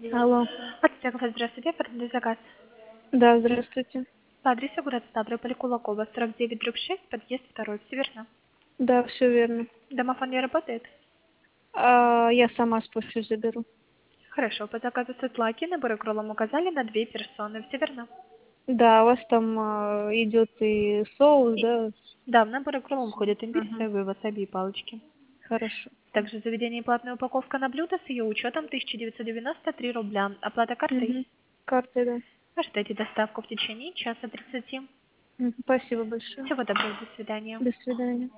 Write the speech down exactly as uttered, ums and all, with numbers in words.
Алло. Подстегов, здравствуйте, оформили заказ. Да, здравствуйте. По адресу город Ставрополь, Кулакова, сорок девять, дробь шесть, подъезд второй, все верно? Да, все верно. Домофон не работает? А, я сама спущусь, заберу. Хорошо, по заказу Светлаки наборы кролом указали на две персоны, все верно? Да, у вас там а, идет и соус, И- да? Да, в наборы кролом входят имбирь, Ага, соевые, васаби и палочки. хорошо. Также заведение и платная упаковка на блюдо с ее учетом тысяча девятьсот девяносто три рубля. Оплата картой. Угу. Карты, да. Ожидайте доставку в течение часа тридцати. Мгм. Спасибо большое. Всего доброго, до свидания. До свидания.